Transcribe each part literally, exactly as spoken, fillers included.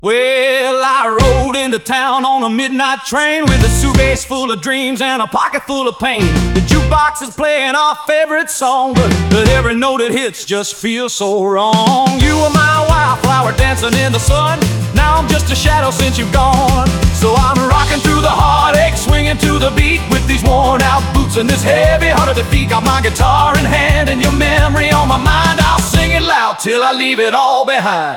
Well, I rode into town on a midnight train with a suitcase full of dreams and a pocket full of pain. The jukebox is playing our favorite song, but, but every note it hits just feels so wrong. You were my wildflower dancing in the sun. Now I'm just a shadow since you've gone. So I'm rocking through the heartache, swinging to the beat with these worn out boots and this heavy heart of defeat. Got my guitar in hand and your memory on my mind. I'll sing it loud till I leave it all behind.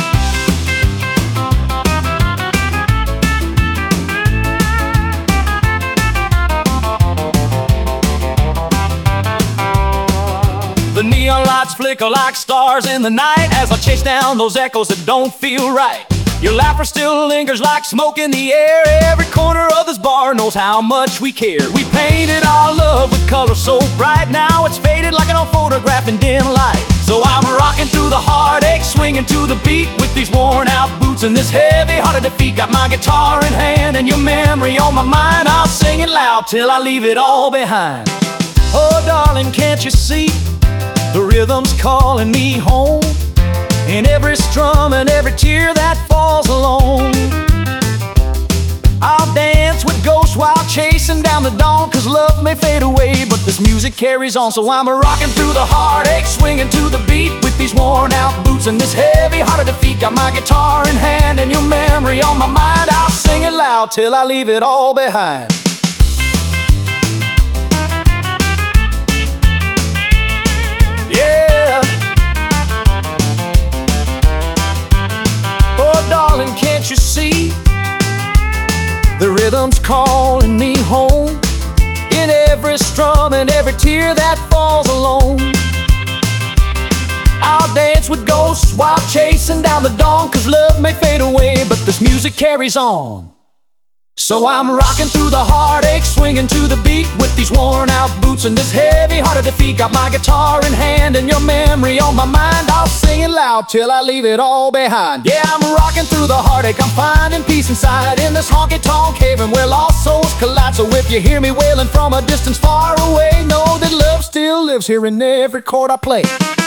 The neon lights flicker like stars in the night as I chase down those echoes that don't feel right. Your laughter still lingers like smoke in the air. Every corner of this bar knows how much we care. We painted our love with color so bright. Now it's faded like an old photograph in dim light. So I'm rocking through the heartache, swinging to the beat with these worn out boots and this heavy heart of defeat. Got my guitar in hand and your memory on my mind. I'll sing it loud till I leave it all behind. Oh darling, can't you see? The rhythm's calling me home, in every strum and every tear that falls alone. I'll dance with ghosts while chasing down the dawn, cause love may fade away, but this music carries on. So I'm rocking through the heartache, swinging to the beat with these worn out boots and this heavy heart of defeat. Got my guitar in hand and your memory on my mind. I'll sing it loud till I leave it all behind. Darling, can't you see? The rhythm's calling me home, in every strum and every tear that falls alone. I'll dance with ghosts while chasing down the dawn, cause love may fade away, but this music carries on. So I'm rocking through the heartache, swinging to the beat with these worn out boots and this heavy heart of defeat. Got my guitar in hand and your memory on my mind. I'll sing it loud till I leave it all behind. Yeah, I'm rocking through the heartache, I'm finding peace inside in this honky-tonk haven where lost souls collide. So if you hear me wailing from a distance far away, know that love still lives here in every chord I play.